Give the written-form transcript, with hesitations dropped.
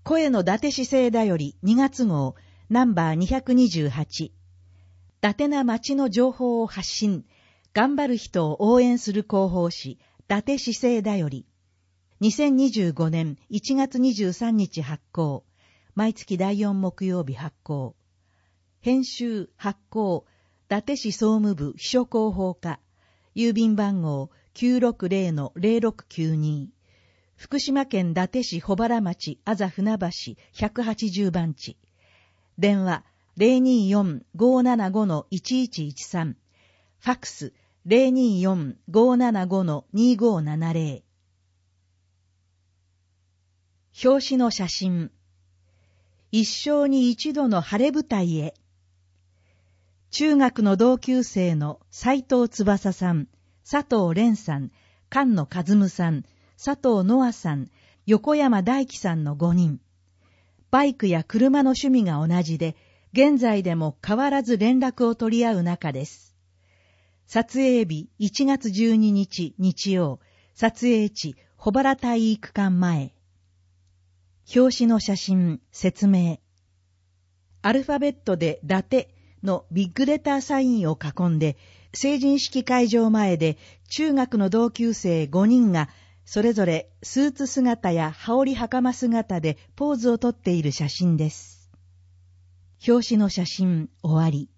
声の伊達市政だより2月号ナンバー228。伊達な町の情報を発信、頑張る人を応援する広報誌、伊達市政だより。2025年1月23日発行。毎月第4木曜日発行。編集、発行、伊達市総務部秘書広報課。郵便番号 960-0692。福島県伊達市保原町あざ船橋180番地。電話 024-575-1113。ファックス 024-575-2570。表紙の写真。一生に一度の晴れ舞台へ。中学の同級生の斉藤翼さん、佐藤蓮さん、菅野和夢さん、佐藤ノアさん、横山大輝さんの5人。バイクや車の趣味が同じで、現在でも変わらず連絡を取り合う仲です。撮影日1月12日日曜、撮影地保原体育館前。表紙の写真、説明。アルファベットで伊達のビッグレターサインを囲んで、成人式会場前で中学の同級生5人がそれぞれスーツ姿や羽織袴姿でポーズをとっている写真です。表紙の写真終わり。